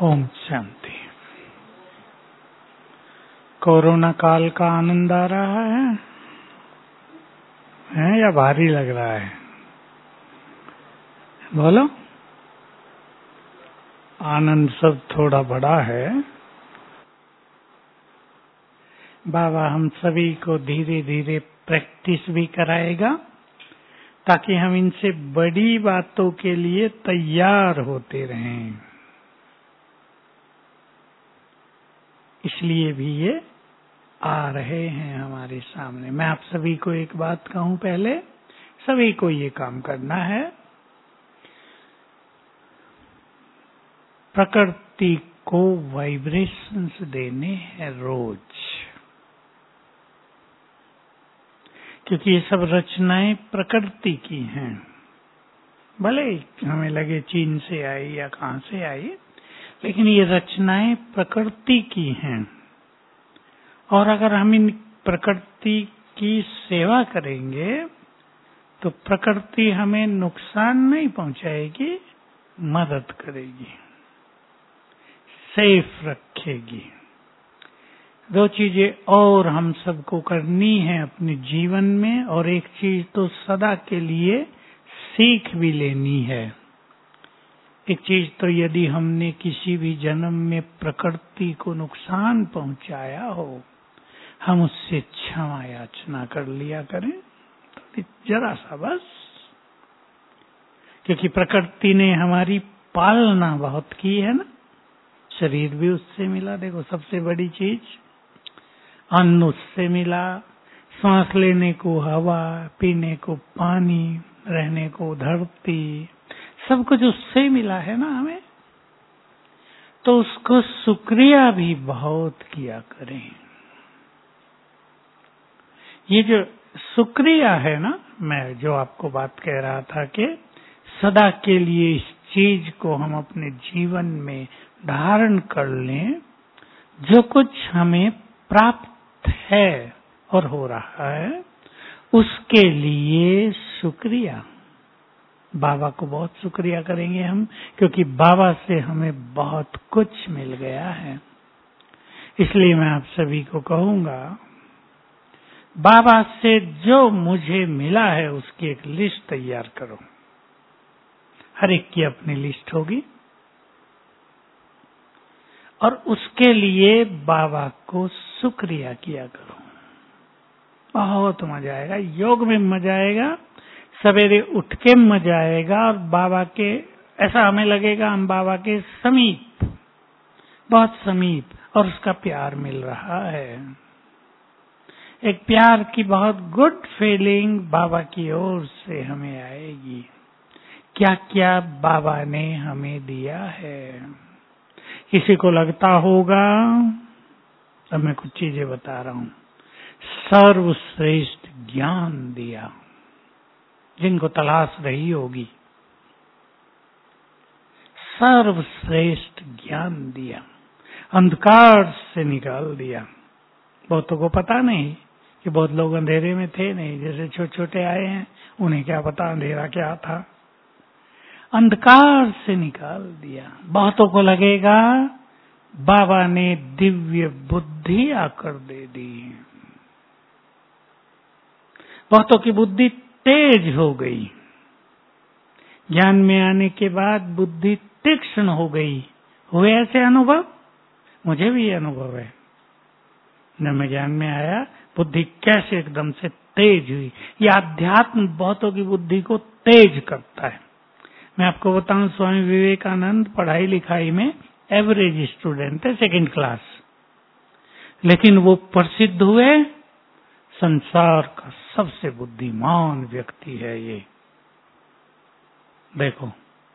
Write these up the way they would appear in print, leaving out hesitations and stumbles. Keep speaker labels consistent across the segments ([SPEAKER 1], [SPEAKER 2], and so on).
[SPEAKER 1] Om Shanti. Corona काल का आनंद आ रहा है या भारी लग रहा है? बोलो। आनंद सब थोड़ा बड़ा है। बाबा हम सभी को धीरे धीरे प्रैक्टिस भी कराएगा ताकि हम इनसे बड़ी बातों के लिए तैयार होते रहें। इसलिए भी ये आ रहे हैं हमारे सामने। मैं आप सभी को एक बात कहूं, पहले सभी को ये काम करना है। प्रकृति को वाइब्रेशंस देने हैं रोज, क्योंकि ये सब रचनाएं प्रकृति की हैं। भले हमें लगे चीन से आई या कहां से आई, लेकिन ये रचनाएं प्रकृति की हैं। और अगर हम इन प्रकृति की सेवा करेंगे तो प्रकृति हमें नुकसान नहीं पहुंचाएगी, मदद करेगी, सेफ रखेगी। दो चीजें और हम सबको करनी है अपने जीवन में, और एक चीज तो सदा के लिए सीख भी लेनी है। एक चीज तो यदि हमने किसी भी जन्म में प्रकृति को नुकसान पहुंचाया हो, हम उससे क्षमा याचना कर लिया करें, तो जरा सा बस। क्योंकि प्रकृति ने हमारी पालना बहुत की है ना। शरीर भी उससे मिला, देखो सबसे बड़ी चीज अन्न उससे मिला, सांस लेने को हवा, पीने को पानी, रहने को धरती, सब कुछ उससे मिला है ना हमें। तो उसको शुक्रिया भी बहुत किया करें। ये जो शुक्रिया है ना, मैं जो आपको बात कह रहा था कि सदा के लिए इस चीज को हम अपने जीवन में धारण कर लें। जो कुछ हमें प्राप्त है और हो रहा है, उसके लिए शुक्रिया। बाबा को बहुत शुक्रिया करेंगे हम, क्योंकि बाबा से हमें बहुत कुछ मिल गया है। इसलिए मैं आप सभी को कहूंगा, बाबा से जो मुझे मिला है उसकी एक लिस्ट तैयार करो। हर एक की अपनी लिस्ट होगी, और उसके लिए बाबा को शुक्रिया किया करो। बहुत मजा आएगा, योग में मजा आएगा, सवेरे उठ के मजा आएगा, और बाबा के ऐसा हमें लगेगा हम बाबा के समीप, बहुत समीप, और उसका प्यार मिल रहा है। एक प्यार की बहुत गुड फीलिंग बाबा की ओर से हमें आएगी। क्या क्या बाबा ने हमें दिया है। किसी को लगता होगा, अब मैं कुछ चीजें बता रहा हूं, सर्वश्रेष्ठ ज्ञान दिया, जिनको तलाश रही होगी। सर्वश्रेष्ठ ज्ञान दिया, अंधकार से निकाल दिया। बहुतों को पता नहीं कि बहुत लोग अंधेरे में थे नहीं, जैसे छोटे छोटे आए हैं, उन्हें क्या पता अंधेरा क्या था। अंधकार से निकाल दिया। बहुतों को लगेगा बाबा ने दिव्य बुद्धि आकर दे दी। बहुतों की बुद्धि तेज हो गई, ज्ञान में आने के बाद बुद्धि तीक्ष्ण हो गई। हुए ऐसे अनुभव? मुझे भी ये अनुभव है। जब मैं ज्ञान में आया, बुद्धि कैसे एकदम से तेज हुई। ये अध्यात्म बहुतों की बुद्धि को तेज करता है। मैं आपको बताऊं, स्वामी विवेकानंद पढ़ाई लिखाई में एवरेज स्टूडेंट है, सेकंड क्लास, लेकिन वो प्रसिद्ध हुए, संसार का सबसे बुद्धिमान व्यक्ति है ये। देखो,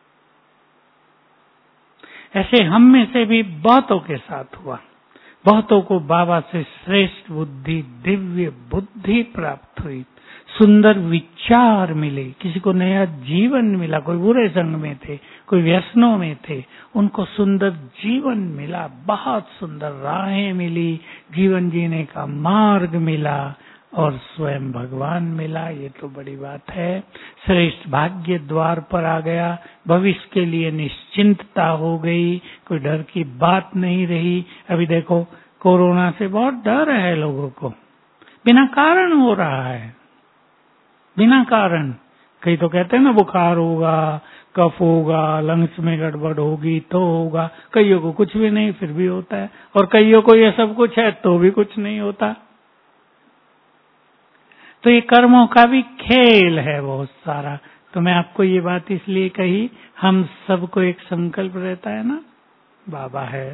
[SPEAKER 1] ऐसे हम में से भी बहुतों के साथ हुआ। बहुतों को बाबा से श्रेष्ठ बुद्धि, दिव्य बुद्धि प्राप्त हुई, सुंदर विचार मिले, किसी को नया जीवन मिला। कोई बुरे संग में थे, कोई व्यसनों में थे, उनको सुंदर जीवन मिला, बहुत सुंदर राहें मिली, जीवन जीने का मार्ग मिला, और स्वयं भगवान मिला। ये तो बड़ी बात है। श्रेष्ठ भाग्य द्वार पर आ गया, भविष्य के लिए निश्चिंतता हो गई, कोई डर की बात नहीं रही। अभी देखो कोरोना से बहुत डर है लोगों को, बिना कारण हो रहा है, बिना कारण। कई तो कहते हैं ना बुखार होगा, कफ होगा, लंग्स में गड़बड़ होगी तो होगा। कईयों को कुछ भी नहीं फिर भी होता है, और कईयों को ये सब कुछ है तो भी कुछ नहीं होता। तो ये कर्मों का भी खेल है बहुत सारा। तो मैं आपको ये बात इसलिए कही, हम सबको एक संकल्प रहता है ना, बाबा है।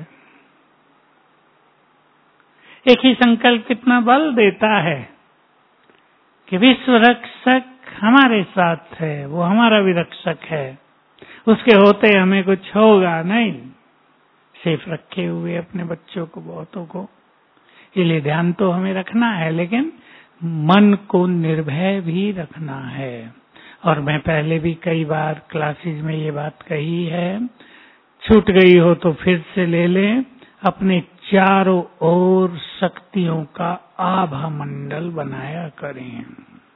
[SPEAKER 1] एक ही संकल्प कितना बल देता है कि विश्व रक्षक हमारे साथ है, वो हमारा भी रक्षक है, उसके होते हमें कुछ होगा नहीं। सेफ रखे हुए अपने बच्चों को, बहुतों को, इसलिए ध्यान तो हमें रखना है, लेकिन मन को निर्भय भी रखना है। और मैं पहले भी कई बार क्लासेस में ये बात कही है, छूट गई हो तो फिर से ले लें। अपने चारों ओर शक्तियों का आभा मंडल बनाया करें।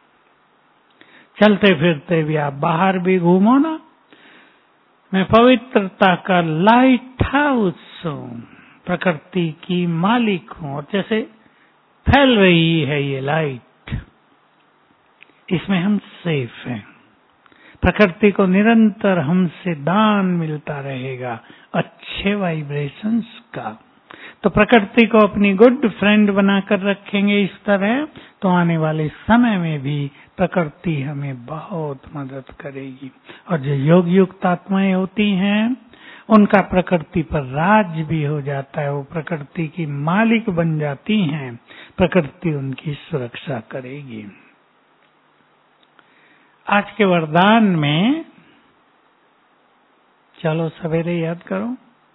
[SPEAKER 1] चलते फिरते भी आप बाहर भी घूमो ना, मैं पवित्रता का लाइट हाउस हूँ, प्रकृति की मालिक हूँ, और जैसे फैल रही है ये लाइट, इसमें हम सेफ हैं। प्रकृति को निरंतर हमसे दान मिलता रहेगा अच्छे वाइब्रेशंस का। तो प्रकृति को अपनी गुड फ्रेंड बनाकर रखेंगे इस तरह, तो आने वाले समय में भी प्रकृति हमें बहुत मदद करेगी। और जो योग युक्त आत्माएं होती हैं, उनका प्रकृति पर राज भी हो जाता है, वो प्रकृति की मालिक बन जाती हैं, प्रकृति उनकी सुरक्षा करेगी। आज के वरदान में चलो सवेरे याद करो।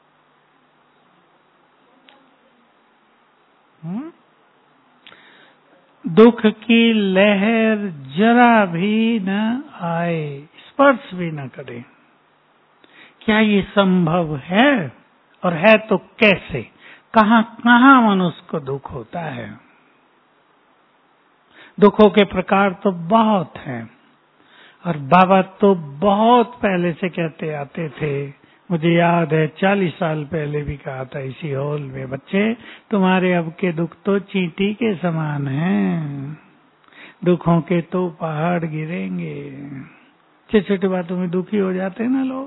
[SPEAKER 1] दुख की लहर जरा भी न आए, स्पर्श भी न करे। क्या ये संभव है? और है तो कैसे? कहां कहां मनुष्य को दुख होता है? दुखों के प्रकार तो बहुत हैं, और बाबा तो बहुत पहले से कहते आते थे। मुझे याद है 40 साल पहले भी कहा था इसी हॉल में, बच्चे तुम्हारे अब के दुख तो चींटी के समान हैं, दुखों के तो पहाड़ गिरेंगे। छोटी छोटी बातों में दुखी हो जाते हैं ना लोग।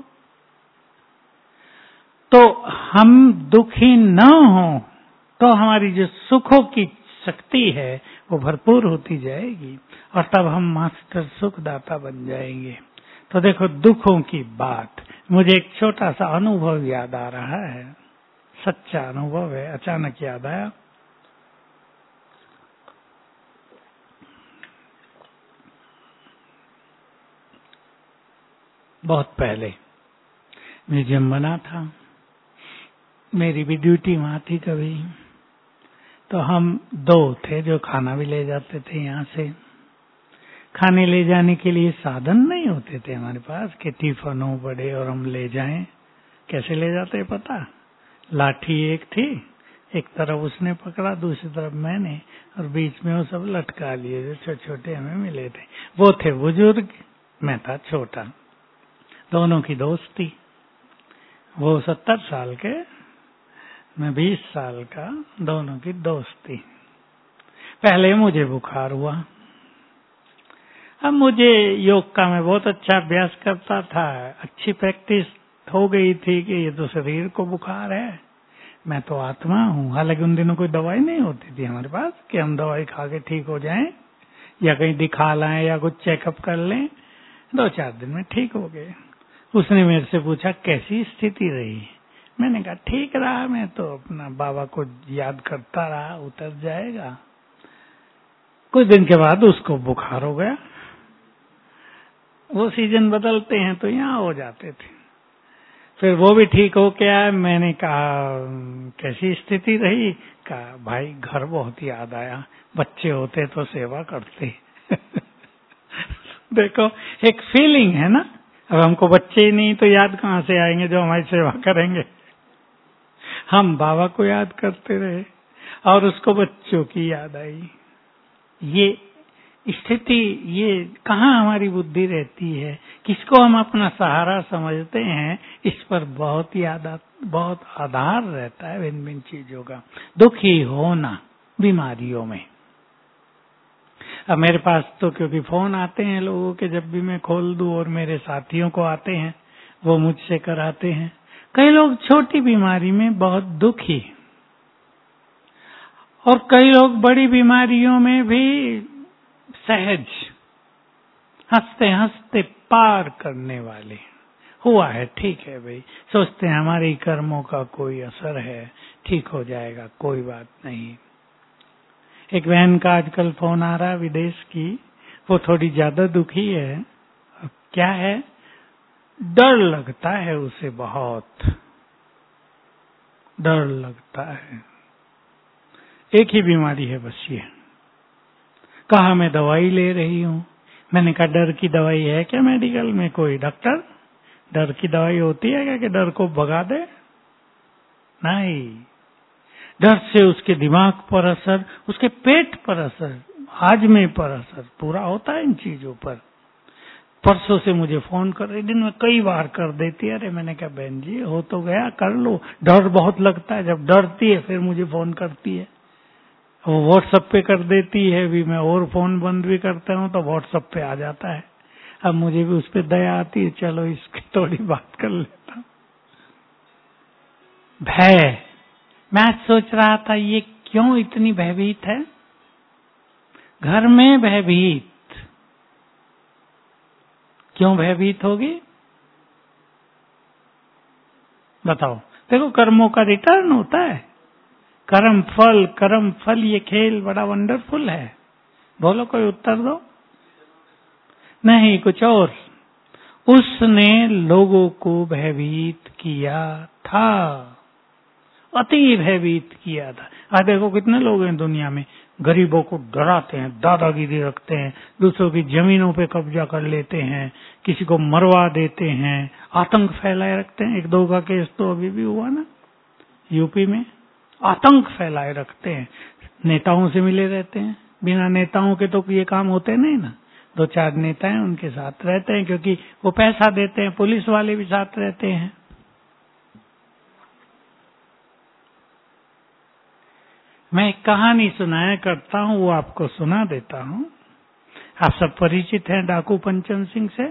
[SPEAKER 1] तो हम दुखी न हो तो हमारी जो सुखों की शक्ति है वो भरपूर होती जाएगी, और तब हम मास्टर सुखदाता बन जाएंगे। तो देखो दुखों की बात, मुझे एक छोटा सा अनुभव याद आ रहा है, सच्चा अनुभव है, अचानक याद आया। बहुत पहले म्यूजियम बना था, मेरी भी ड्यूटी वहां थी कभी, तो हम 2 थे जो खाना भी ले जाते थे यहाँ से। खाने ले जाने के लिए साधन नहीं होते थे हमारे पास कि टिफिन हो बड़े और हम ले जाएं। कैसे ले जाते पता? लाठी एक थी, एक तरफ उसने पकड़ा, दूसरी तरफ मैंने, और बीच में वो सब लटका लिए जो छोटे छोटे हमें मिले थे। वो थे बुजुर्ग, मैं था छोटा, दोनों की दोस्ती। वो 70 साल के, मैं 20 साल का, दोनों की दोस्ती। पहले मुझे बुखार हुआ। अब मुझे योग का मैं बहुत अच्छा अभ्यास करता था, अच्छी प्रैक्टिस हो गई थी कि ये तो शरीर को बुखार है, मैं तो आत्मा हूँ। हालांकि उन दिनों कोई दवाई नहीं होती थी हमारे पास कि हम दवाई खा के ठीक हो जाएं या कहीं दिखा लाएं या कुछ चेकअप कर लें। 2-4 दिन में ठीक हो गए। उसने मेरे से पूछा कैसी स्थिति रही? मैंने कहा ठीक रहा, मैं तो अपना बाबा को याद करता रहा, उतर जाएगा। कुछ दिन के बाद उसको बुखार हो गया। वो सीजन बदलते हैं तो यहाँ हो जाते थे। फिर वो भी ठीक हो गया। मैंने कहा कैसी स्थिति रही? कहा भाई घर बहुत याद आया, बच्चे होते तो सेवा करते। देखो एक फीलिंग है ना, अब हमको बच्चे ही नहीं तो याद कहाँ से आएंगे जो हमारी सेवा करेंगे। हम बाबा को याद करते रहे और उसको बच्चों की याद आई। स्थिति ये कहाँ हमारी बुद्धि रहती है, किसको हम अपना सहारा समझते हैं, इस पर बहुत आधार रहता है भिन्न भिन्न चीजों का। दुखी होना बीमारियों में। अब मेरे पास तो क्योंकि फोन आते हैं लोगों के, जब भी मैं खोल दूं, और मेरे साथियों को आते हैं, वो मुझसे कराते हैं। कई लोग छोटी बीमारी में बहुत दुखी, और कई लोग बड़ी बीमारियों में भी सहज, हंसते हंसते पार करने वाले। हुआ है, ठीक है भाई, सोचते हैं हमारे कर्मों का कोई असर है, ठीक हो जाएगा, कोई बात नहीं। एक बहन का आजकल फोन आ रहा है विदेश की, वो थोड़ी ज्यादा दुखी है। क्या है? डर लगता है उसे, बहुत डर लगता है। एक ही बीमारी है बस ये। कहा मैं दवाई ले रही हूँ। मैंने कहा डर की दवाई है क्या मेडिकल में कोई? डॉक्टर, डर की दवाई होती है क्या कि डर को भगा दे? नहीं, डर से उसके दिमाग पर असर, उसके पेट पर असर, हाजमे पर असर पूरा होता है इन चीजों पर। परसों से मुझे फोन कर रही, दिन में कई बार कर देती है। अरे मैंने कहा बहन जी हो तो गया, कर लो, डर बहुत लगता है। जब डरती है फिर मुझे फोन करती है, वो व्हाट्सएप पे कर देती है भी, मैं और फोन बंद भी करता हूँ तो व्हाट्सएप पे आ जाता है। अब मुझे भी उस पे दया आती है, चलो इसकी थोड़ी बात कर लेता हूँ। भय, मैं आज सोच रहा था ये क्यों इतनी भयभीत है घर में? भयभीत क्यों भयभीत होगी बताओ? देखो, कर्मों का रिटर्न होता है, कर्म फल ये खेल बड़ा वंडरफुल है। बोलो, कोई उत्तर दो। नहीं, कुछ और। उसने लोगों को भयभीत किया था, अति भयभीत किया था। आज देखो कितने लोग हैं दुनिया में, गरीबों को डराते हैं, दादागिरी रखते हैं, दूसरों की जमीनों पे कब्जा कर लेते हैं, किसी को मरवा देते हैं, आतंक फैलाए रखते हैं। एक दो का केस तो अभी भी हुआ ना यूपी में, आतंक फैलाए रखते हैं, नेताओं से मिले रहते हैं। बिना नेताओं के तो ये काम होते नहीं ना, दो चार नेता हैं उनके साथ रहते हैं, क्योंकि वो पैसा देते हैं। पुलिस वाले भी साथ रहते हैं। मैं एक कहानी सुनाया करता हूँ, वो आपको सुना देता हूँ। आप सब परिचित हैं डाकू पंचम सिंह से?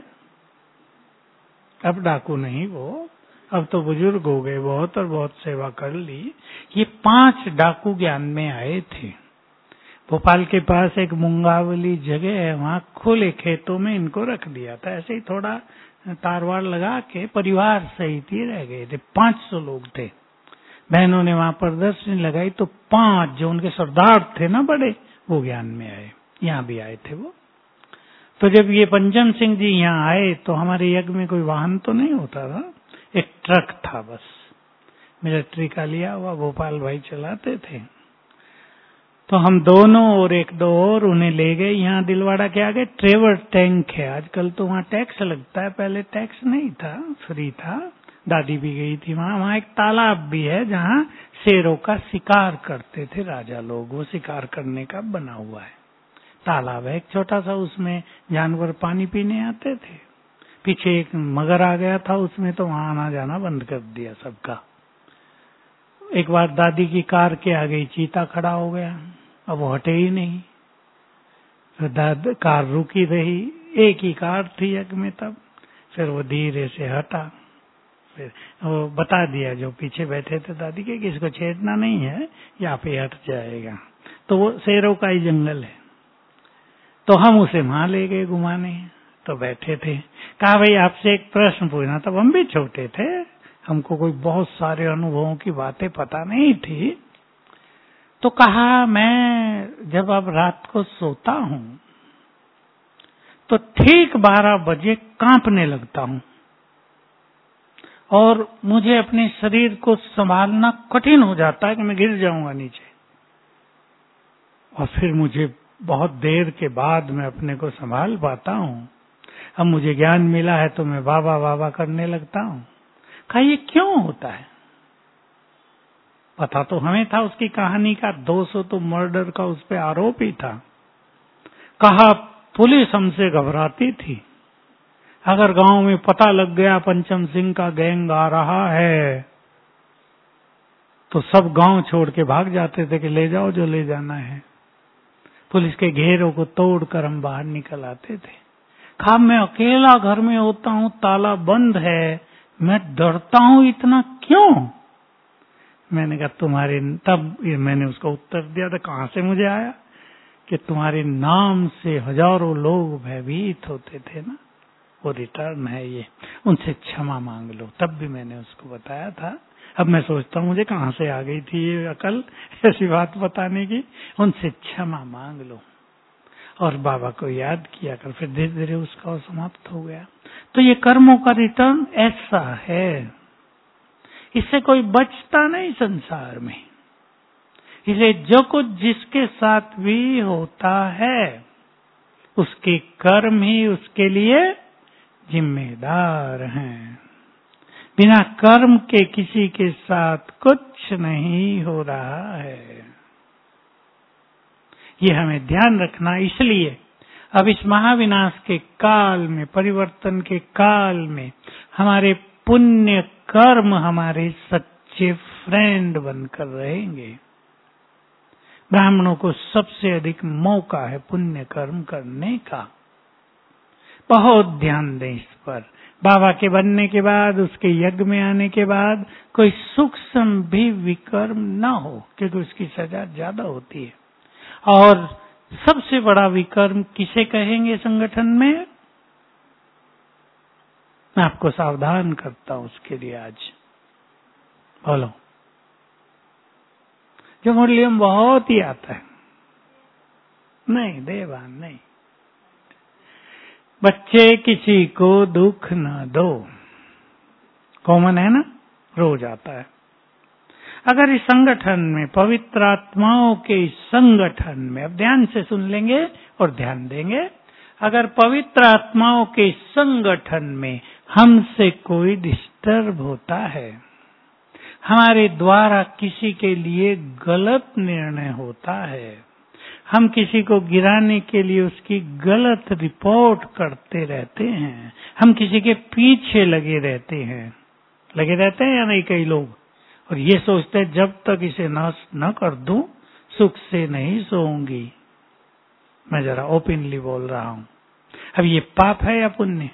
[SPEAKER 1] अब डाकू नहीं वो, अब तो बुजुर्ग हो गए बहुत, और बहुत सेवा कर ली। ये 5 डाकू ज्ञान में आए थे। भोपाल के पास एक मुंगावली जगह है, वहाँ खुले खेतों में इनको रख दिया था। ऐसे ही थोड़ा तारवार लगा के परिवार सहित ही रह गए थे। 500 लोग थे। बहनों ने वहां प्रदर्शनी लगाई तो 5 जो उनके सरदार थे ना बड़े, वो ज्ञान में आए। यहाँ भी आए थे वो। तो जब ये पंचम सिंह जी यहाँ आए तो हमारे यज्ञ में कोई वाहन तो नहीं होता था, एक ट्रक था बस, मिलिट्री का लिया हुआ, भोपाल भाई चलाते थे। तो हम दोनों और एक दो और उन्हें ले गए यहाँ दिलवाड़ा के आगे। ट्रेवर टैंक है, आजकल तो वहाँ टैक्स लगता है, पहले टैक्स नहीं था, फ्री था। दादी भी गई थी वहाँ। वहाँ एक तालाब भी है जहाँ शेरों का शिकार करते थे राजा लोग, वो शिकार करने का बना हुआ है तालाब है एक छोटा सा, उसमें जानवर पानी पीने आते थे। पीछे एक मगर आ गया था उसमें, तो वहां आना जाना बंद कर दिया सबका। एक बार दादी की कार के आगे चीता खड़ा हो गया, अब वो हटे ही नहीं, तो कार रुकी रही। एक ही कार थी यज्ञ में तब, फिर वो धीरे से हटा। फिर वो बता दिया जो पीछे बैठे थे दादी के कि इसको छेड़ना नहीं है, यहाँ पे हट जाएगा। तो वो शेरों का ही जंगल है। तो हम उसे वहां ले गए घुमाने, तो बैठे थे। कहा भाई आपसे एक प्रश्न पूछना। तब हम भी छोटे थे, हमको कोई बहुत सारे अनुभवों की बातें पता नहीं थी। तो कहा मैं जब अब रात को सोता हूं तो ठीक 12 बजे कांपने लगता हूं, और मुझे अपने शरीर को संभालना कठिन हो जाता है कि मैं गिर जाऊंगा नीचे। और फिर मुझे बहुत देर के बाद मैं अपने को संभाल पाता हूँ। अब मुझे ज्ञान मिला है तो मैं बाबा बाबा करने लगता हूँ। कहा ये क्यों होता है? पता तो हमें था उसकी कहानी का, 200 तो मर्डर का उस पे आरोप ही था। कहा पुलिस हमसे घबराती थी, अगर गांव में पता लग गया पंचम सिंह का गैंग आ रहा है तो सब गांव छोड़ के भाग जाते थे कि ले जाओ जो ले जाना है। पुलिस के घेरों को तोड़कर हम बाहर निकल आते थे। कहा मैं अकेला घर में होता हूं, ताला बंद है, मैं डरता हूं इतना क्यों? मैंने कहा तुम्हारे, तब मैंने उसको उत्तर दिया था कहां से मुझे आया, कि तुम्हारे नाम से हजारों लोग भयभीत होते थे ना, वो रिटर्न है ये, उनसे क्षमा मांग लो। तब भी मैंने उसको बताया था। अब मैं सोचता हूँ मुझे कहां से आ गई थी ये अकल ऐसी बात बताने की। उनसे क्षमा मांग लो और बाबा को याद किया कर, फिर धीरे धीरे उसका समाप्त हो गया। तो ये कर्मों का रिटर्न ऐसा है, इससे कोई बचता नहीं संसार में। इसलिए जो कुछ जिसके साथ भी होता है उसके कर्म ही उसके लिए जिम्मेदार हैं। बिना कर्म के किसी के साथ कुछ नहीं हो रहा है, ये हमें ध्यान रखना। इसलिए अब इस महाविनाश के काल में, परिवर्तन के काल में, हमारे पुण्य कर्म हमारे सच्चे फ्रेंड बनकर रहेंगे। ब्राह्मणों को सबसे अधिक मौका है पुण्य कर्म करने का। बहुत ध्यान दें इस पर। बाबा के बनने के बाद, उसके यज्ञ में आने के बाद कोई सूक्ष्म भी विकर्म न हो, क्योंकि उसकी सजा ज्यादा होती है। और सबसे बड़ा विकर्म किसे कहेंगे संगठन में? मैं आपको सावधान करता हूं उसके लिए आज। बोलो। जो मूल्यम बहुत ही आता है, नहीं देवान नहीं। बच्चे किसी को दुख न दो, कॉमन है ना, रोज आता है। अगर इस संगठन में, पवित्र आत्माओं के इस संगठन में, अब ध्यान से सुन लेंगे और ध्यान देंगे, अगर पवित्र आत्माओं के संगठन में हमसे कोई डिस्टर्ब होता है, हमारे द्वारा किसी के लिए गलत निर्णय होता है, हम किसी को गिराने के लिए उसकी गलत रिपोर्ट करते रहते हैं, हम किसी के पीछे लगे रहते हैं या नहीं कई लोग, और ये सोचते हैं जब तक इसे नाश न कर दूं सुख से नहीं सोऊंगी। मैं जरा ओपनली बोल रहा हूं। अब ये पाप है या पुण्य?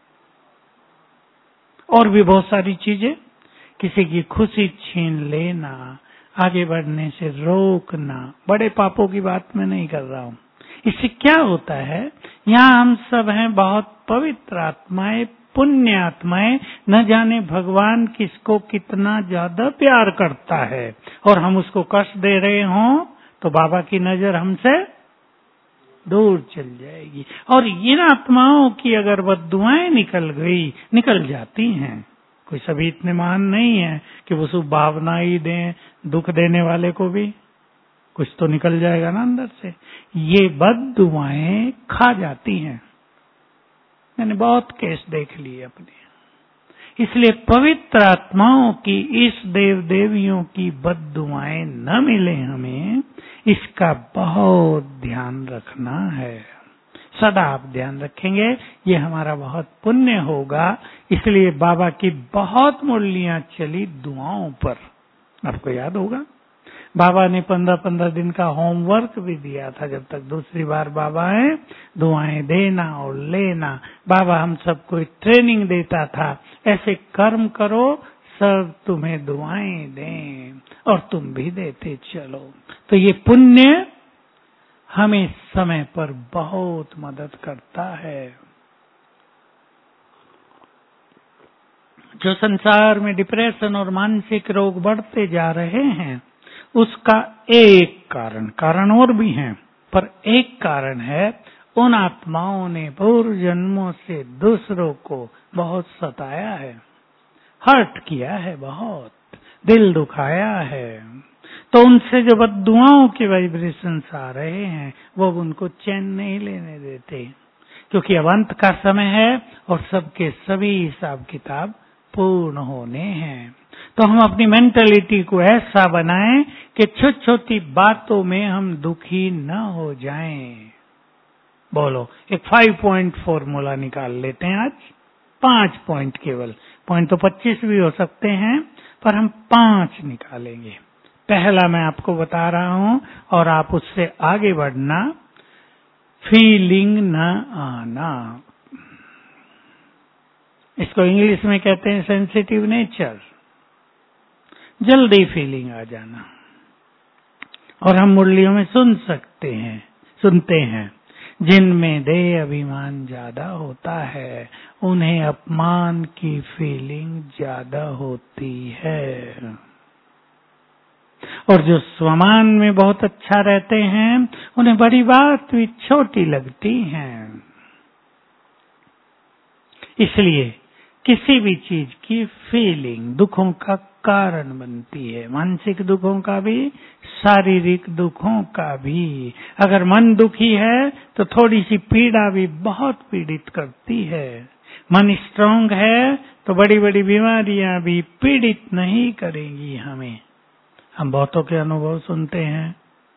[SPEAKER 1] और भी बहुत सारी चीजें, किसी की खुशी छीन लेना, आगे बढ़ने से रोकना, बड़े पापों की बात मैं नहीं कर रहा हूं। इससे क्या होता है, यहाँ हम सब हैं बहुत पवित्र आत्माएं, पुण्य आत्माएं, न जाने भगवान किसको कितना ज्यादा प्यार करता है, और हम उसको कष्ट दे रहे हों तो बाबा की नजर हमसे दूर चल जाएगी। और इन आत्माओं की अगर बद्दुआएं निकल जाती हैं, कोई सभी इतने महान नहीं है कि वो शुभ भावना ही दें, दुख देने वाले को भी कुछ तो निकल जाएगा ना अंदर से। ये बद्दुआएं खा जाती हैं, मैंने बहुत केस देख लिए अपने। इसलिए पवित्र आत्माओं की, इस देव देवियों की बद्दुआएं न मिले हमें, इसका बहुत ध्यान रखना है। सदा आप ध्यान रखेंगे, ये हमारा बहुत पुण्य होगा। इसलिए बाबा की बहुत मुरलियां चली दुआओं पर। आपको याद होगा बाबा ने 15-15 दिन का होमवर्क भी दिया था, जब तक दूसरी बार बाबा आए, दुआएं देना और लेना। बाबा हम सबको ट्रेनिंग देता था, ऐसे कर्म करो सब तुम्हें दुआएं दें, और तुम भी देते चलो। तो ये पुण्य हमें समय पर बहुत मदद करता है। जो संसार में डिप्रेशन और मानसिक रोग बढ़ते जा रहे हैं, उसका एक कारण और भी हैं, पर एक कारण है, उन आत्माओं ने पूर्व जन्मों से दूसरों को बहुत सताया है, हर्ट किया है, बहुत दिल दुखाया है। तो उनसे जो बद्दुआओं के वाइब्रेशंस आ रहे हैं, वो उनको चैन नहीं लेने देते, क्योंकि अब अंत का समय है और सबके सभी हिसाब किताब पूर्ण होने हैं। तो हम अपनी मेंटलिटी को ऐसा बनाएं कि छोटी छोटी बातों में हम दुखी न हो जाएं। बोलो, एक 5 पॉइंट फॉर्मूला निकाल लेते हैं आज। 5 पॉइंट केवल, पॉइंट तो 25 भी हो सकते हैं, पर हम 5 निकालेंगे। पहला मैं आपको बता रहा हूं और आप उससे आगे बढ़ना। फीलिंग न आना, इसको इंग्लिश में कहते हैं सेंसिटिव नेचर। जल्दी फीलिंग आ जाना। और हम मुरलियों में सुनते हैं, जिनमें देह अभिमान ज्यादा होता है उन्हें अपमान की फीलिंग ज्यादा होती है, और जो स्वमान में बहुत अच्छा रहते हैं उन्हें बड़ी बात भी छोटी लगती है। इसलिए किसी भी चीज की फीलिंग दुखों का कारण बनती है, मानसिक दुखों का भी, शारीरिक दुखों का भी। अगर मन दुखी है तो थोड़ी सी पीड़ा भी बहुत पीड़ित करती है। मन स्ट्रांग है तो बड़ी बड़ी बीमारियां भी पीड़ित नहीं करेंगी हमें। हम बहुतों के अनुभव सुनते हैं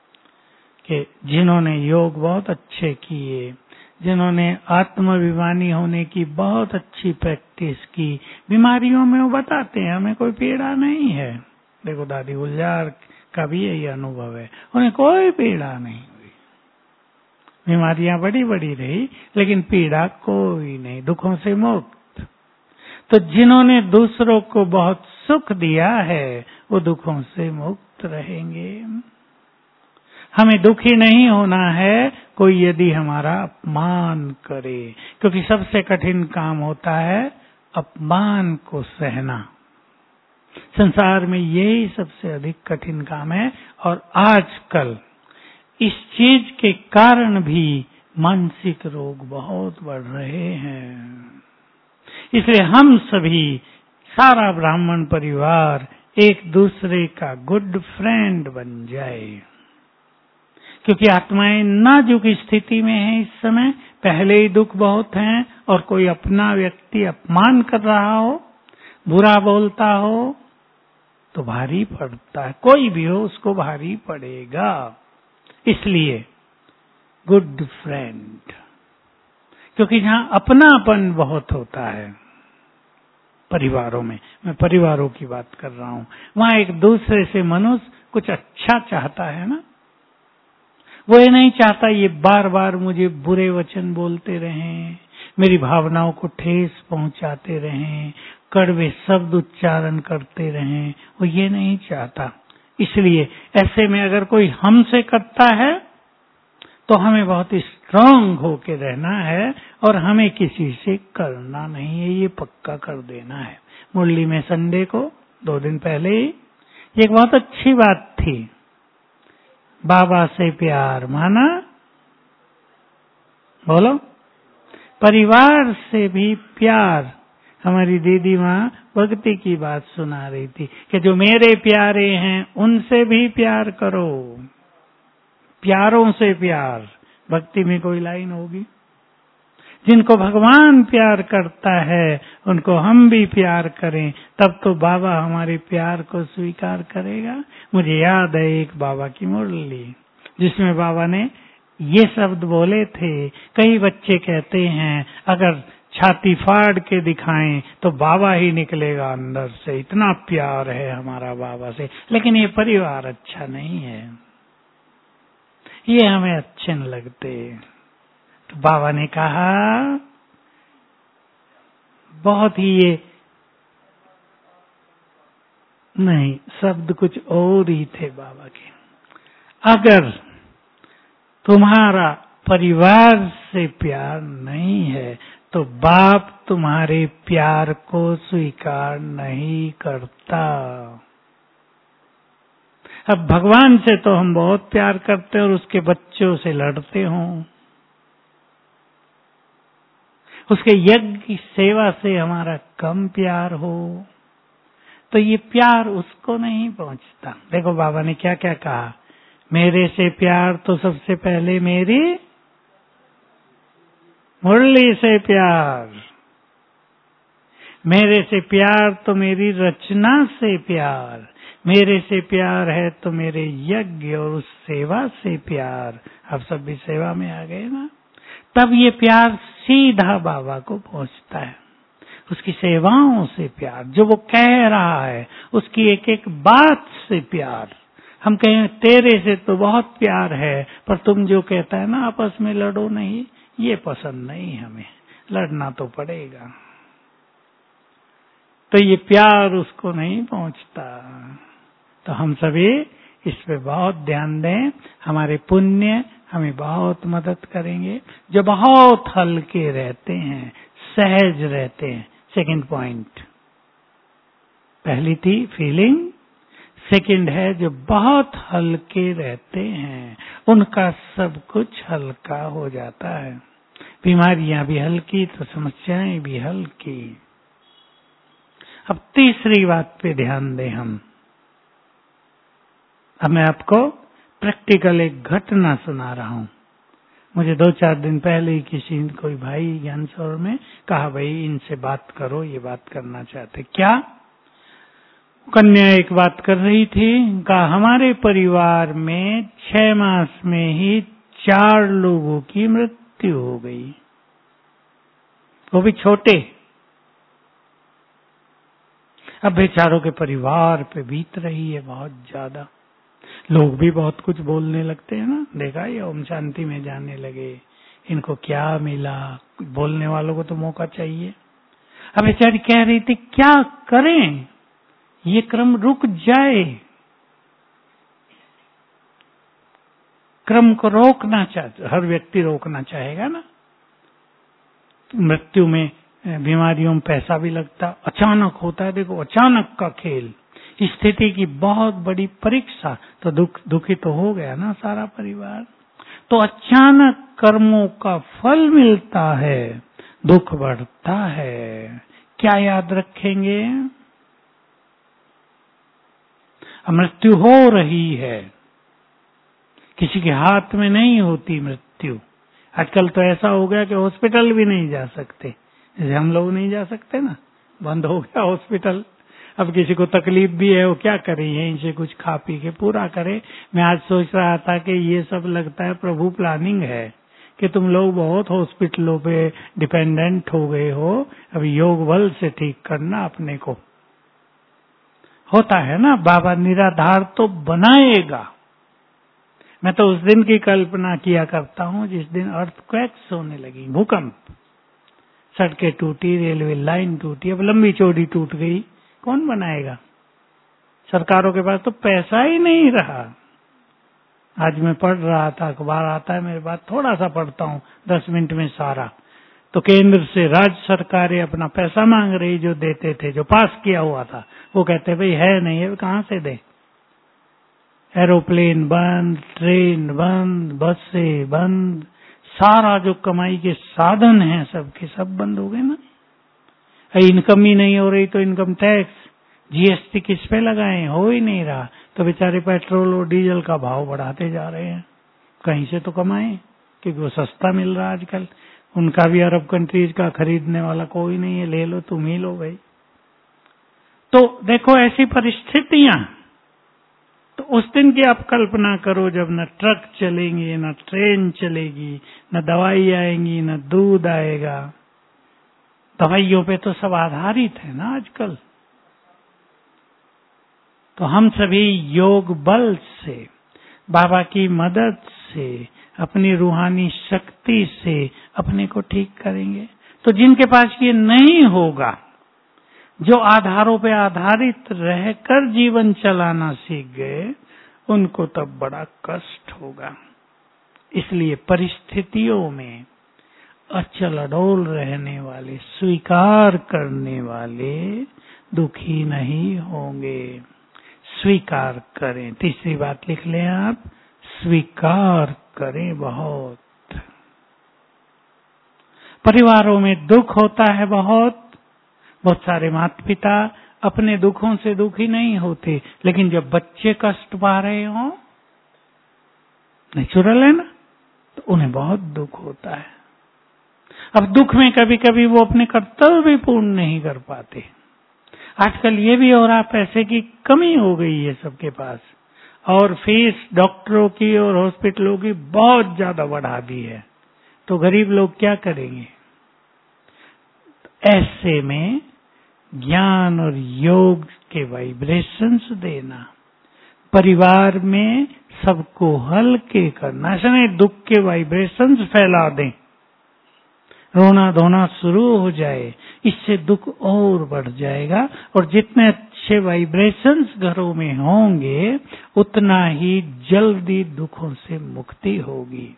[SPEAKER 1] कि जिन्होंने योग बहुत अच्छे किए, जिन्होंने आत्माभिमानी होने की बहुत अच्छी प्रैक्टिस की, बीमारियों में वो बताते हैं हमें कोई पीड़ा नहीं है। देखो दादी गुलजार का भी यही अनुभव है, उन्हें कोई पीड़ा नहीं हुई, बीमारियां बड़ी बड़ी रही लेकिन पीड़ा कोई नहीं, दुखों से मुक्त। तो जिन्होंने दूसरों को बहुत सुख दिया है वो दुखों से मुक्त रहेंगे। हमें दुखी नहीं होना है कोई यदि हमारा अपमान करे, क्योंकि सबसे कठिन काम होता है अपमान को सहना। संसार में यही सबसे अधिक कठिन काम है, और आजकल इस चीज के कारण भी मानसिक रोग बहुत बढ़ रहे हैं। इसलिए हम सभी, सारा ब्राह्मण परिवार एक दूसरे का गुड फ्रेंड बन जाए, क्योंकि आत्माएं नाजुक स्थिति में हैं इस समय। पहले ही दुख बहुत हैं, और कोई अपना व्यक्ति अपमान कर रहा हो, बुरा बोलता हो तो भारी पड़ता है, कोई भी हो उसको भारी पड़ेगा। इसलिए गुड फ्रेंड, क्योंकि जहां अपनापन बहुत होता है परिवारों में, मैं परिवारों की बात कर रहा हूं, वहां एक दूसरे से मनुष्य कुछ अच्छा चाहता है ना। वो ये नहीं चाहता ये बार बार मुझे बुरे वचन बोलते रहें, मेरी भावनाओं को ठेस पहुंचाते रहें, कड़वे शब्द उच्चारण करते रहें, वो ये नहीं चाहता। इसलिए ऐसे में अगर कोई हमसे करता है तो हमें बहुत स्ट्रांग होके रहना है, और हमें किसी से करना नहीं है, ये पक्का कर देना है। मुरली में संडे को 2 दिन पहले ही एक बहुत अच्छी बात थी, बाबा से प्यार माना, बोलो, परिवार से भी प्यार। हमारी दीदी माँ भक्ति की बात सुना रही थी कि जो मेरे प्यारे हैं उनसे भी प्यार करो, प्यारों से प्यार। भक्ति में कोई लाइन होगी, जिनको भगवान प्यार करता है उनको हम भी प्यार करें, तब तो बाबा हमारे प्यार को स्वीकार करेगा। मुझे याद है एक बाबा की मुरली जिसमें बाबा ने ये शब्द बोले थे। कई बच्चे कहते हैं अगर छाती फाड़ के दिखाएं तो बाबा ही निकलेगा अंदर से, इतना प्यार है हमारा बाबा से। लेकिन ये परिवार अच्छा नहीं है, ये हमें अच्छे न लगते। तो बाबा ने कहा, बहुत ही ये नहीं, शब्द कुछ और ही थे बाबा के, अगर तुम्हारा परिवार से प्यार नहीं है तो बाप तुम्हारे प्यार को स्वीकार नहीं करता। अब भगवान से तो हम बहुत प्यार करते हैं और उसके बच्चों से लड़ते हों, उसके यज्ञ की सेवा से हमारा कम प्यार हो, तो ये प्यार उसको नहीं पहुंचता। देखो बाबा ने क्या क्या कहा, मेरे से प्यार तो सबसे पहले मेरी मुरली से प्यार, मेरे से प्यार तो मेरी रचना से प्यार, मेरे से प्यार है तो मेरे यज्ञ और उस सेवा से प्यार। आप सब भी सेवा में आ गए ना, तब ये प्यार सीधा बाबा को पहुंचता है। उसकी सेवाओं से प्यार, जो वो कह रहा है उसकी एक एक बात से प्यार। हम कहें तेरे से तो बहुत प्यार है, पर तुम जो कहता है ना आपस में लड़ो नहीं, ये पसंद नहीं हमें, लड़ना तो पड़ेगा। तो ये प्यार उसको नहीं पहुंचता। तो हम सभी इस पे बहुत ध्यान दें। हमारे पुण्य हमें बहुत मदद करेंगे, जो बहुत हल्के रहते हैं, सहज रहते हैं। सेकंड पॉइंट, पहली थी फीलिंग, सेकंड है जो बहुत हल्के रहते हैं, उनका सब कुछ हल्का हो जाता है। बीमारियां भी हल्की तो समस्याएं भी हल्की। अब तीसरी बात पे ध्यान दें हम। अब मैं आपको प्रैक्टिकल एक घटना सुना रहा हूं। मुझे 2-4 दिन पहले ही किसी कोई भाई ज्ञान सरोवर में कहा, भाई इनसे बात करो, ये बात करना चाहते। क्या? कन्या एक बात कर रही थी, कहा हमारे परिवार में 6 मास में ही 4 लोगों की मृत्यु हो गई, वो भी छोटे। अब बेचारों के परिवार पे बीत रही है बहुत ज्यादा। लोग भी बहुत कुछ बोलने लगते हैं ना, देखा ये ओम शांति में जाने लगे, इनको क्या मिला, बोलने वालों को तो मौका चाहिए। अब बेचारी कह रही थी क्या करें, ये क्रम रुक जाए, क्रम को रोकना चाहते, हर व्यक्ति रोकना चाहेगा ना। मृत्यु में, बीमारियों में पैसा भी लगता, अचानक होता है, देखो अचानक का खेल, स्थिति की बहुत बड़ी परीक्षा, तो दुखी तो हो गया ना सारा परिवार। तो अचानक कर्मों का फल मिलता है, दुख बढ़ता है। क्या याद रखेंगे? मृत्यु हो रही है, किसी के हाथ में नहीं होती मृत्यु। आजकल तो ऐसा हो गया कि हॉस्पिटल भी नहीं जा सकते, जैसे हम लोग नहीं जा सकते ना, बंद हो गया हॉस्पिटल। अब किसी को तकलीफ भी है, वो क्या करे, यहीं से कुछ खा पी के पूरा करे। मैं आज सोच रहा था कि ये सब लगता है प्रभु प्लानिंग है, कि तुम लोग बहुत हॉस्पिटलों पे डिपेंडेंट हो गए हो, अब योग बल से ठीक करना अपने को। होता है ना, बाबा निराधार तो बनाएगा। मैं तो उस दिन की कल्पना किया करता हूँ जिस दिन अर्थक्वेक्स होने लगी, भूकंप, सड़कें टूटी, रेलवे लाइन टूटी, अब लंबी चौड़ी टूट गई, कौन बनाएगा? सरकारों के पास तो पैसा ही नहीं रहा। आज मैं पढ़ रहा था, अखबार आता है मेरे पास, थोड़ा सा पढ़ता हूँ 10 मिनट में सारा। तो केंद्र से राज्य सरकारें अपना पैसा मांग रही, जो देते थे, जो पास किया हुआ था, वो कहते भाई है नहीं है, कहां से दे? एरोप्लेन बंद, ट्रेन बंद, बसें बंद, सारा जो कमाई के साधन हैं सबके सब बंद हो गए ना। इनकम ही नहीं हो रही तो इनकम टैक्स, जीएसटी किस पे लगाएं, हो ही नहीं रहा, तो बेचारे पेट्रोल और डीजल का भाव बढ़ाते जा रहे हैं। कहीं से तो कमाएं, क्योंकि वो सस्ता मिल रहा है आजकल। उनका भी अरब कंट्रीज का खरीदने वाला कोई नहीं है, ले लो तुम ही लो भाई। तो देखो ऐसी परिस्थितियां, तो उस दिन की आप कल्पना करो जब न ट्रक चलेंगे, न ट्रेन चलेगी, न दवाई आएंगी, न दूध आएगा। दवाइयों पे तो सब आधारित है ना आजकल। तो हम सभी योग बल से, बाबा की मदद से, अपनी रूहानी शक्ति से अपने को ठीक करेंगे। तो जिनके पास ये नहीं होगा, जो आधारों पे आधारित रहकर जीवन चलाना सीख गए, उनको तब बड़ा कष्ट होगा। इसलिए परिस्थितियों में अचल अडोल रहने वाले, स्वीकार करने वाले दुखी नहीं होंगे। स्वीकार करें, तीसरी बात लिख लें आप, स्वीकार करें। बहुत परिवारों में दुख होता है, बहुत सारे माता पिता अपने दुखों से दुखी नहीं होते, लेकिन जब बच्चे कष्ट पा रहे हो, नेचुरल है ना, तो उन्हें बहुत दुख होता है। अब दुख में कभी कभी वो अपने कर्तव्य भी पूर्ण नहीं कर पाते। आजकल ये भी हो रहा, पैसे की कमी हो गई है सबके पास, और फीस डॉक्टरों की और हॉस्पिटलों की बहुत ज्यादा बढ़ा दी है। तो गरीब लोग क्या करेंगे? ऐसे में ज्ञान और योग के वाइब्रेशंस देना, परिवार में सबको हल्के करना, ऐसा नहीं दुख के वाइब्रेशंस फैला दें, रोना धोना शुरू हो जाए, इससे दुख और बढ़ जाएगा। और जितने अच्छे वाइब्रेशंस घरों में होंगे उतना ही जल्दी दुखों से मुक्ति होगी।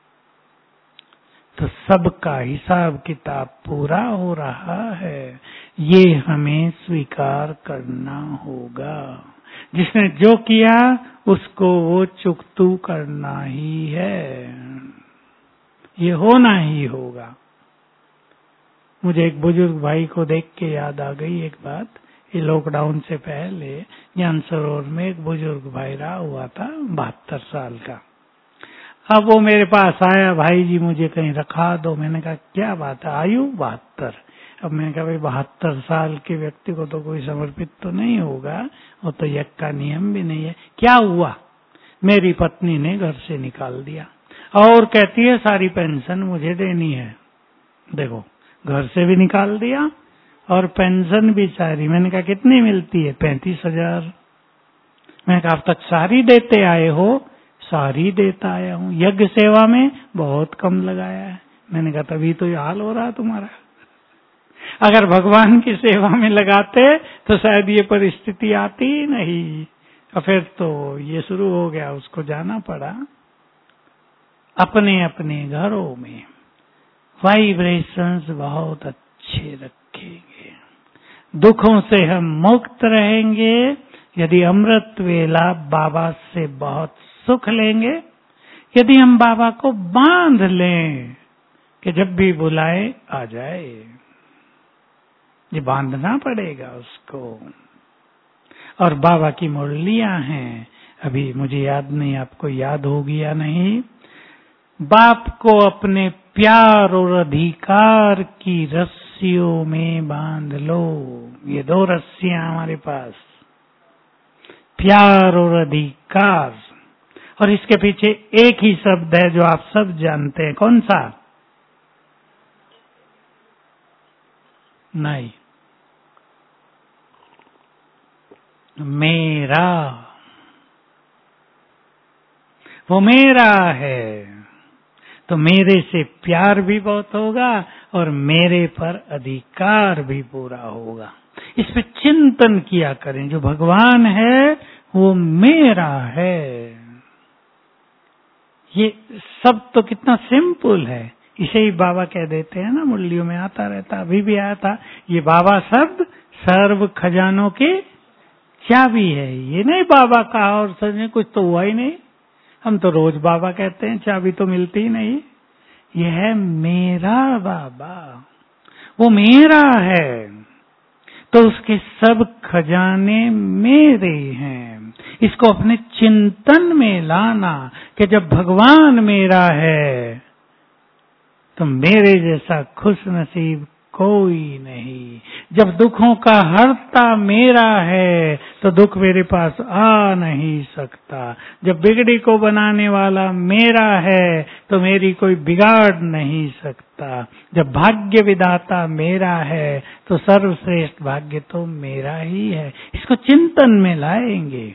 [SPEAKER 1] तो सबका हिसाब किताब पूरा हो रहा है, ये हमें स्वीकार करना होगा। जिसने जो किया उसको वो चुकतू करना ही है, ये होना ही होगा। मुझे एक बुजुर्ग भाई को देख के याद आ गई एक बात। ये लॉकडाउन से पहले ज्ञान सरोवर में एक बुजुर्ग भाई रहा हुआ था, 72 साल का। अब वो मेरे पास आया, भाई जी मुझे कहीं रखा दो। मैंने कहा क्या बात है, आयु 72। अब मैंने कहा भाई 72 साल के व्यक्ति को तो कोई समर्पित तो नहीं होगा, वो तो यज्ञ का नियम भी नहीं है। क्या हुआ? मेरी पत्नी ने घर से निकाल दिया और कहती है सारी पेंशन मुझे देनी है। देखो, घर से भी निकाल दिया और पेंशन भी सारी। मैंने कहा कितनी मिलती है? 35,000। मैंने कहा अब तक सारी देते आए हो? सारी देता आया हूँ, यज्ञ सेवा में बहुत कम लगाया है। मैंने कहा तभी तो ये हाल हो रहा तुम्हारा। अगर भगवान की सेवा में लगाते तो शायद ये परिस्थिति आती ही नहीं। और फिर तो ये शुरू हो गया, उसको जाना पड़ा। अपने अपने घरों में वाइब्रेशंस बहुत अच्छे रखेंगे, दुखों से हम मुक्त रहेंगे। यदि अमृत वेला बाबा से बहुत सुख लेंगे, यदि हम बाबा को बांध लें कि जब भी बुलाए आ जाए, ये बांधना पड़ेगा उसको। और बाबा की मुरलियां हैं, अभी मुझे याद नहीं, आपको याद होगी या नहीं। बाप को अपने प्यार और अधिकार की रस्सियों में बांध लो। ये 2 रस्सियां हमारे पास, प्यार और अधिकार। और इसके पीछे एक ही शब्द है जो आप सब जानते हैं, कौन सा? नहीं, मेरा। वो मेरा है, तो मेरे से प्यार भी बहुत होगा और मेरे पर अधिकार भी पूरा होगा। इस पे चिंतन किया करें, जो भगवान है वो मेरा है। ये सब तो कितना सिंपल है, इसे ही बाबा कह देते हैं ना, मुरलियों में आता रहता, अभी भी आया था। ये बाबा शब्द सर्व खजानों की चाबी है। ये नहीं बाबा का और सच में कुछ तो हुआ ही नहीं। हम तो रोज बाबा कहते हैं, चाबी तो मिलती ही नहीं। यह है मेरा बाबा, वो मेरा है, तो उसके सब खजाने मेरे हैं। इसको अपने चिंतन में लाना कि जब भगवान मेरा है तो मेरे जैसा खुश नसीब कोई नहीं। जब दुखों का हर्ता मेरा है तो दुख मेरे पास आ नहीं सकता। जब बिगड़ी को बनाने वाला मेरा है तो मेरी कोई बिगाड़ नहीं सकता। जब भाग्य विधाता मेरा है तो सर्वश्रेष्ठ भाग्य तो मेरा ही है। इसको चिंतन में लाएंगे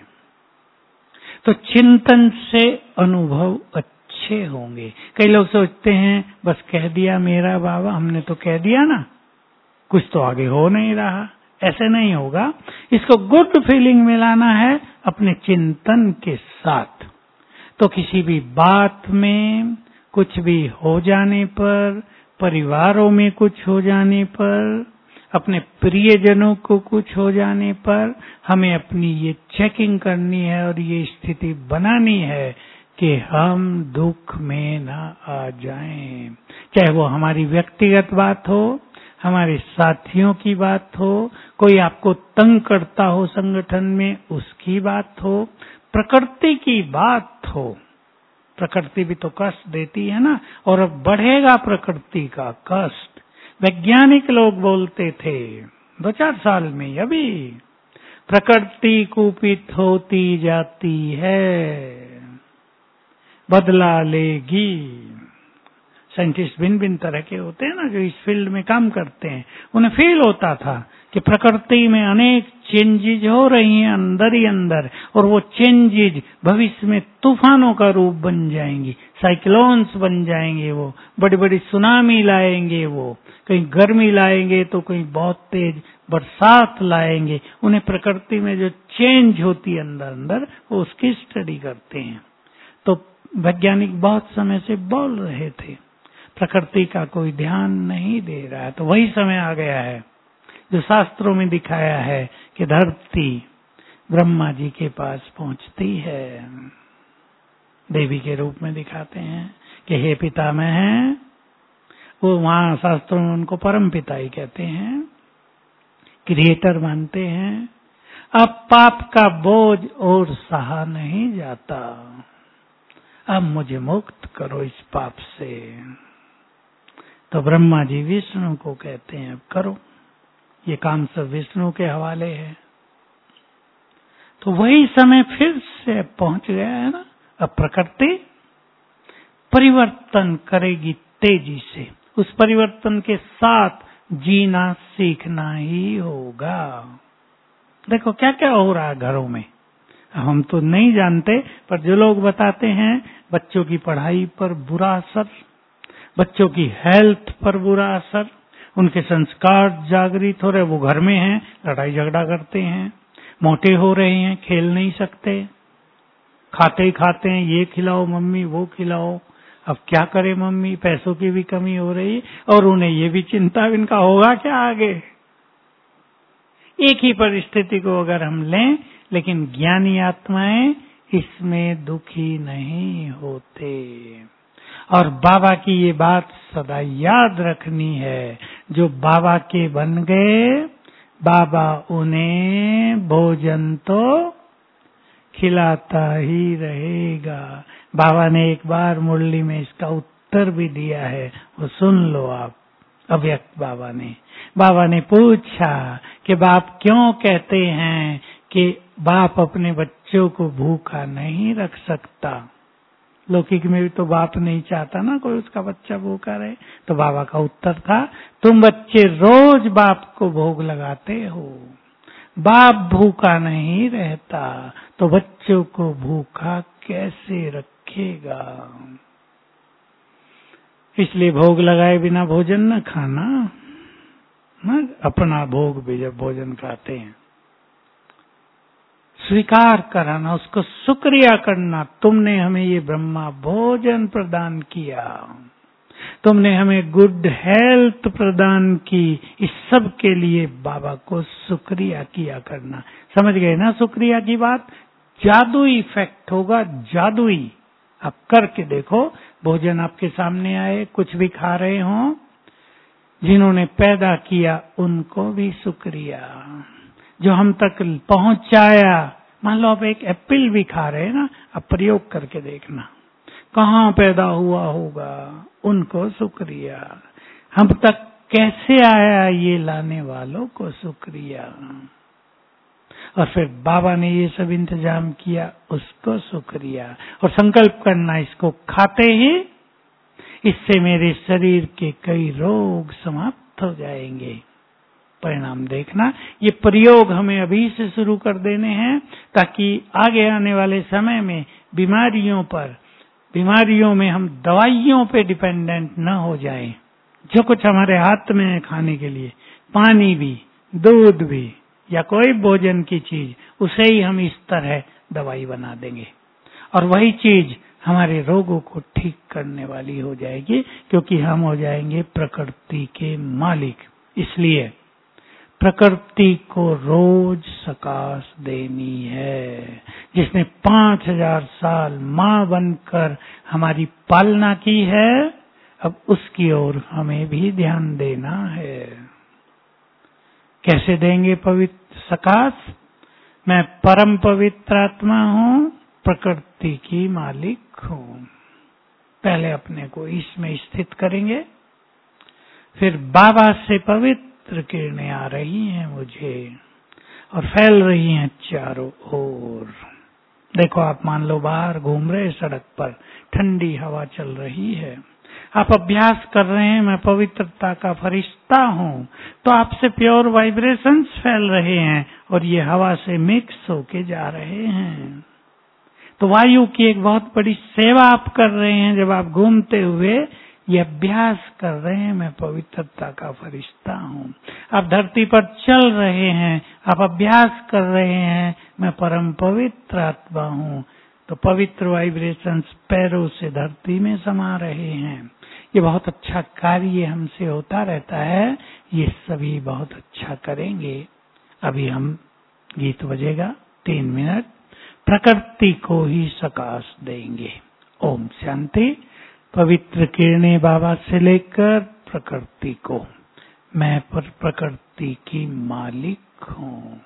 [SPEAKER 1] तो चिंतन से अनुभव अच्छे होंगे। कई लोग सोचते हैं बस कह दिया मेरा बाबा, हमने तो कह दिया ना, कुछ तो आगे हो नहीं रहा। ऐसे नहीं होगा, इसको गुड फीलिंग मिलाना है अपने चिंतन के साथ। तो किसी भी बात में कुछ भी हो जाने पर, परिवारों में कुछ हो जाने पर, अपने प्रियजनों को कुछ हो जाने पर हमें अपनी ये चेकिंग करनी है और ये स्थिति बनानी है कि हम दुख में न आ जाएं। चाहे वो हमारी व्यक्तिगत बात हो, हमारे साथियों की बात हो, कोई आपको तंग करता हो संगठन में उसकी बात हो, प्रकृति की बात हो। प्रकृति भी तो कष्ट देती है ना, और अब बढ़ेगा प्रकृति का कष्ट। वैज्ञानिक लोग बोलते थे 2-4 साल में, अभी प्रकृति कुपित होती जाती है, बदला लेगी। साइंटिस्ट भिन्न भिन्न तरह के होते हैं ना, जो इस फील्ड में काम करते हैं, उन्हें फील होता था कि प्रकृति में अनेक चेंजेज हो रही हैं अंदर ही अंदर, और वो चेंजेज भविष्य में तूफानों का रूप बन जाएंगी, साइक्लोन्स बन जाएंगे, वो बड़ी बड़ी सुनामी लाएंगे, वो कहीं गर्मी लाएंगे तो कहीं बहुत तेज बरसात लाएंगे। उन्हें प्रकृति में जो चेंज होती है अंदर अंदर, वो उसकी स्टडी करते हैं। तो वैज्ञानिक बहुत समय से बोल रहे थे, प्रकृति का कोई ध्यान नहीं दे रहा है। तो वही समय आ गया है जो शास्त्रों में दिखाया है कि धरती ब्रह्मा जी के पास पहुंचती है, देवी के रूप में दिखाते हैं कि हे पितामह हैं, वो वहां शास्त्रों में उनको परम पिता ही कहते हैं, क्रिएटर मानते हैं। अब पाप का बोझ और सहा नहीं जाता, अब मुझे मुक्त करो इस पाप से। तो ब्रह्मा जी विष्णु को कहते हैं अब करो, ये काम सब विष्णु के हवाले है। तो वही समय फिर से पहुंच गया है ना। अब प्रकृति परिवर्तन करेगी तेजी से, उस परिवर्तन के साथ जीना सीखना ही होगा। देखो क्या क्या हो रहा है घरों में, हम तो नहीं जानते, पर जो लोग बताते हैं, बच्चों की पढ़ाई पर बुरा असर, बच्चों की हेल्थ पर बुरा असर, उनके संस्कार जागृत हो रहे, वो घर में हैं, लड़ाई झगड़ा करते हैं, मोटे हो रहे हैं, खेल नहीं सकते, खाते ही खाते हैं, ये खिलाओ मम्मी वो खिलाओ। अब क्या करे मम्मी, पैसों की भी कमी हो रही, और उन्हें ये भी चिंता इनका होगा क्या आगे। एक ही परिस्थिति को अगर हम लें, लेकिन ज्ञानी आत्माएं इसमें दुखी नहीं होते। और बाबा की ये बात सदा याद रखनी है, जो बाबा के बन गए, बाबा उन्हें भोजन तो खिलाता ही रहेगा। बाबा ने एक बार मुरली में इसका उत्तर भी दिया है, वो सुन लो आप। अव्यक्त बाबा ने पूछा कि बाप क्यों कहते हैं कि बाप अपने बच्चों को भूखा नहीं रख सकता। लौकिक में भी तो बाप नहीं चाहता ना कोई उसका बच्चा भूखा रहे। तो बाबा का उत्तर था, तुम बच्चे रोज बाप को भोग लगाते हो, बाप भूखा नहीं रहता, तो बच्चों को भूखा कैसे रखेगा। इसलिए भोग लगाए बिना भोजन न खाना, न अपना भोग भी जब भोजन खाते हैं स्वीकार कराना, उसको शुक्रिया करना, तुमने हमें ये ब्रह्मा भोजन प्रदान किया, तुमने हमें गुड हेल्थ प्रदान की, इस सब के लिए बाबा को शुक्रिया किया करना। समझ गए ना शुक्रिया की बात? जादुई इफेक्ट होगा, जादुई। आप करके देखो, भोजन आपके सामने आए, कुछ भी खा रहे हो, जिन्होंने पैदा किया उनको भी शुक्रिया, जो हम तक पहुंचाया। मान लो आप एक एप्पल भी खा रहे हैं ना, अब प्रयोग करके देखना कहाँ पैदा हुआ होगा, उनको शुक्रिया। हम तक कैसे आया ये लाने वालों को शुक्रिया। और फिर बाबा ने ये सब इंतजाम किया, उसको शुक्रिया। और संकल्प करना, इसको खाते ही इससे मेरे शरीर के कई रोग समाप्त हो जाएंगे। परिणाम देखना। ये प्रयोग हमें अभी से शुरू कर देने हैं, ताकि आगे आने वाले समय में बीमारियों में हम दवाइयों पे डिपेंडेंट न हो जाएं। जो कुछ हमारे हाथ में है खाने के लिए, पानी भी, दूध भी, या कोई भोजन की चीज, उसे ही हम इस तरह दवाई बना देंगे, और वही चीज हमारे रोगों को ठीक करने वाली हो जाएगी, क्योंकि हम हो जाएंगे प्रकृति के मालिक। इसलिए प्रकृति को रोज सकाश देनी है। जिसने 5000 साल माँ बनकर हमारी पालना की है, अब उसकी ओर हमें भी ध्यान देना है। कैसे देंगे पवित्र सकाश? मैं परम पवित्र आत्मा हूँ, प्रकृति की मालिक हूँ। पहले अपने को इसमें स्थित करेंगे, फिर बाबा से पवित्र किरणें आ रही हैं मुझे और फैल रही हैं चारों ओर। देखो आप मान लो बाहर घूम रहे, सड़क पर ठंडी हवा चल रही है, आप अभ्यास कर रहे हैं, मैं पवित्रता का फरिश्ता हूँ, तो आपसे प्योर वाइब्रेशंस फैल रहे हैं और ये हवा से मिक्स होके जा रहे हैं। तो वायु की एक बहुत बड़ी सेवा आप कर रहे हैं जब आप घूमते हुए ये अभ्यास कर रहे हैं, मैं पवित्रता का फरिश्ता हूँ। आप धरती पर चल रहे हैं, आप अभ्यास कर रहे हैं, मैं परम पवित्र आत्मा हूँ। तो पवित्र वाइब्रेशंस पैरों से धरती में समा रहे हैं। ये बहुत अच्छा कार्य हमसे होता रहता है, ये सभी बहुत अच्छा करेंगे। अभी हम गीत बजेगा 3 मिनट, प्रकृति को ही सकाश देंगे। ओम शांति। पवित्र किरणें बाबा से लेकर प्रकृति को, मैं पर प्रकृति की मालिक हूँ।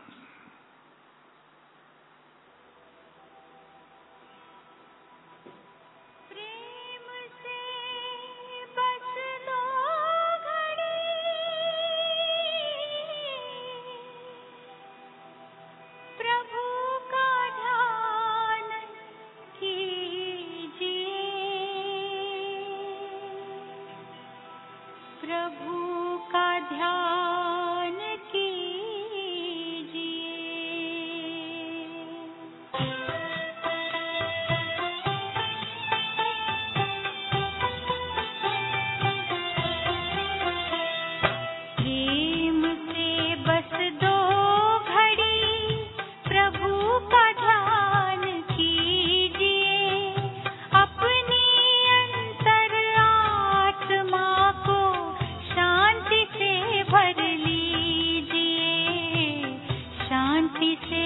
[SPEAKER 2] प्रभु का ध्यान से